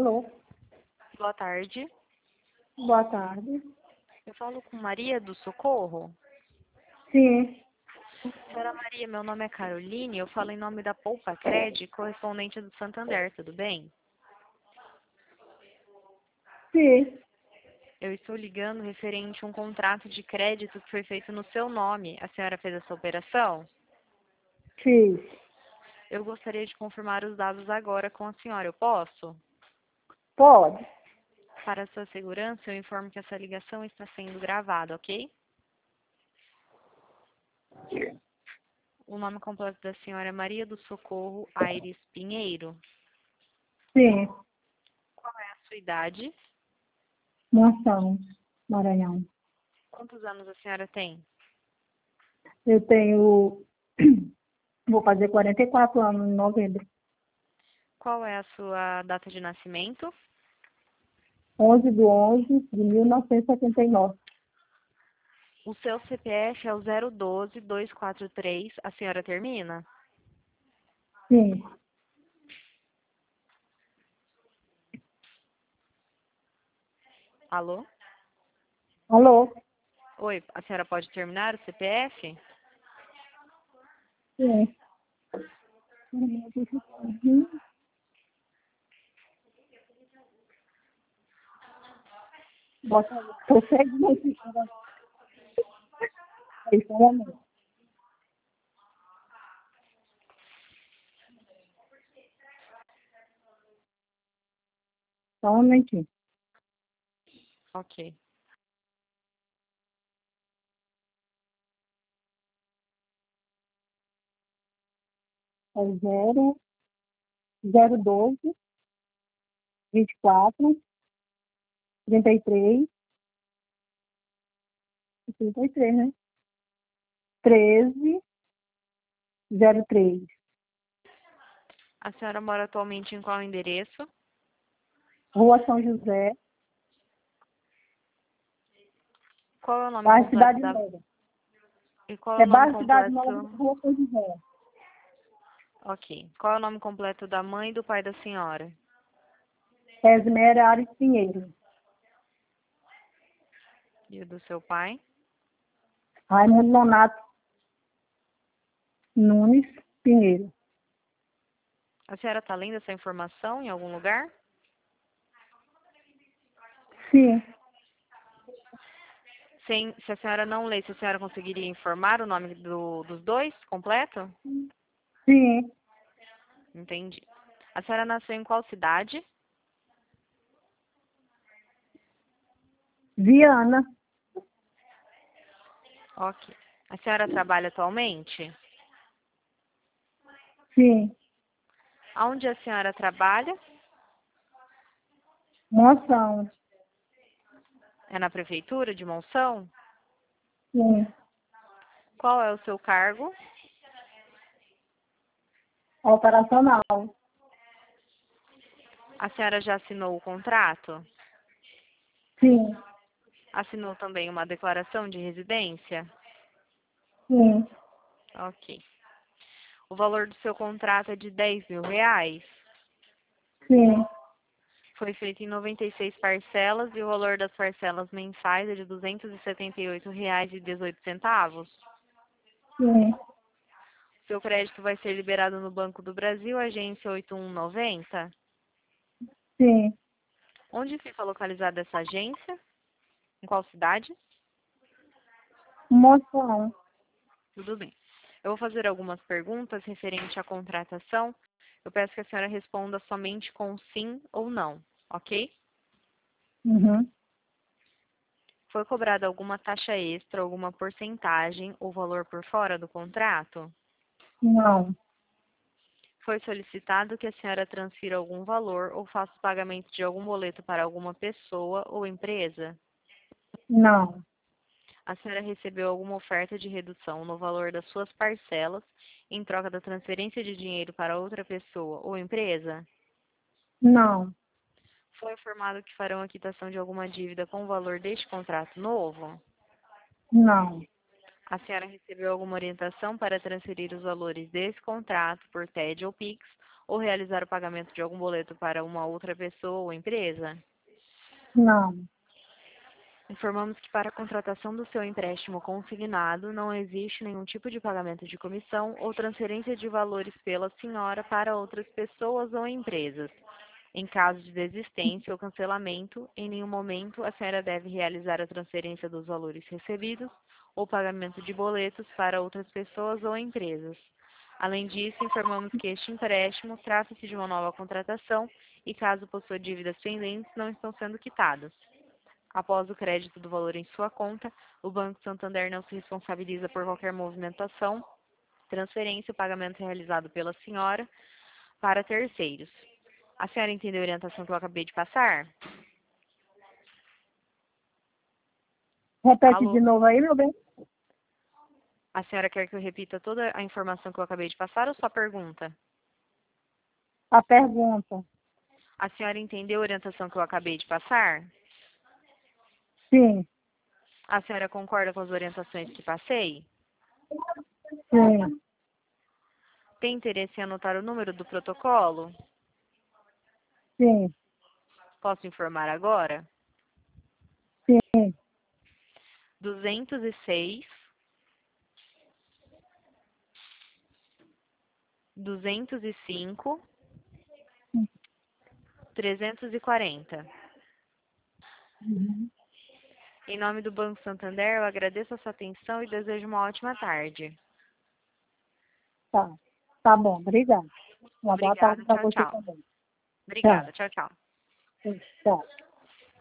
Alô, Boa tarde. boa tarde. Eu falo com Maria do Socorro. Sim, Senhora Maria, meu nome é Caroline, eu falo em nome da Poupa Cred, correspondente do Santander, tudo bem? sim, Eu estou ligando referente a um contrato de crédito que foi feito no seu nome. A senhora fez essa operação? fiz. Eu gostaria de confirmar os dados agora com a senhora, eu posso? Pode. Para sua segurança, eu informo que essa ligação está sendo gravada, ok? O nome completo da senhora é Maria do Socorro Aires Pinheiro. Sim, Qual é a sua idade? Monção, Maranhão. Quantos anos a senhora tem? Eu tenho, vou fazer 44 anos em novembro. Qual é a sua data de nascimento? 11/11/1979. O seu CPF é o 012-243. A senhora termina? Sim, Alô? alô? Oi, a senhora pode terminar o CPF? Sim. Bota aí. Prossegue nesse cara. Aí, só um momento. Só um momentinho. Ok. É 012 24 33 33, né? 13/03. A senhora mora atualmente em qual endereço? Rua São José, Qual é o nome bairro completo Cidade da... Nova. E qual é o É nome bairro Cidade Nova, completo... Rua São José. Ok. Qual é o nome completo da mãe e do pai da senhora? Esmera Ares Pinheiro. E o do seu pai? Raimundo Nonato Nunes Pinheiro. A senhora está lendo essa informação em algum lugar? Sim, Se a senhora não lê, se a senhora conseguiria informar o nome dos dois completo? sim. Entendi. A senhora nasceu em qual cidade? Viana. Ok. A senhora trabalha atualmente? Sim. Aonde a senhora trabalha? Moção. É na prefeitura de Monção? Sim. Qual é o seu cargo? Operacional. A senhora já assinou o contrato? Sim. Assinou também uma declaração de residência? Sim. Ok. O valor do seu contrato é de R$ 10.000. Sim. Foi feito em 96 parcelas e o valor das parcelas mensais é de R$ 278,18. Sim. Seu crédito vai ser liberado no Banco do Brasil, agência 8190. Sim. Onde fica localizada essa agência? Em qual cidade? Moção. Tudo bem. Eu vou fazer algumas perguntas referente à contratação. Eu peço que a senhora responda somente com sim ou não, ok? Uhum. Foi cobrada alguma taxa extra, alguma porcentagem ou valor por fora do contrato? Não. Foi solicitado que a senhora transfira algum valor ou faça o pagamento de algum boleto para alguma pessoa ou empresa? Não. A senhora recebeu alguma oferta de redução no valor das suas parcelas em troca da transferência de dinheiro para outra pessoa ou empresa? Não. Foi informado que farão a quitação de alguma dívida com o valor deste contrato novo? Não. A senhora recebeu alguma orientação para transferir os valores desse contrato por TED ou PIX ou realizar o pagamento de algum boleto para uma outra pessoa ou empresa? Não. Informamos que para a contratação do seu empréstimo consignado não existe nenhum tipo de pagamento de comissão ou transferência de valores pela senhora para outras pessoas ou empresas. Em caso de desistência ou cancelamento, em nenhum momento a senhora deve realizar a transferência dos valores recebidos ou pagamento de boletos para outras pessoas ou empresas. Além disso, informamos que este empréstimo trata-se de uma nova contratação e, caso possua dívidas pendentes, não estão sendo quitadas. Após o crédito do valor em sua conta, o Banco Santander não se responsabiliza por qualquer movimentação, transferência ou pagamento realizado pela senhora para terceiros. A senhora entendeu a orientação que eu acabei de passar? Repete Alô? de novo aí, meu bem. A senhora quer que eu repita toda a informação que eu acabei de passar ou só pergunta? A pergunta. A senhora entendeu a orientação que eu acabei de passar? Sim, A senhora concorda com as orientações que passei? sim, Tem interesse em anotar o número do protocolo? sim, Posso informar agora? sim. 206, 205, 340. Uhum. Em nome do Banco Santander, eu agradeço a sua atenção e desejo uma ótima tarde. Tá. Tá bom, obrigada. Uma boa tarde Obrigada. para Tchau, você tchau. também. Tchau. Obrigada. Tchau, tchau. Tchau.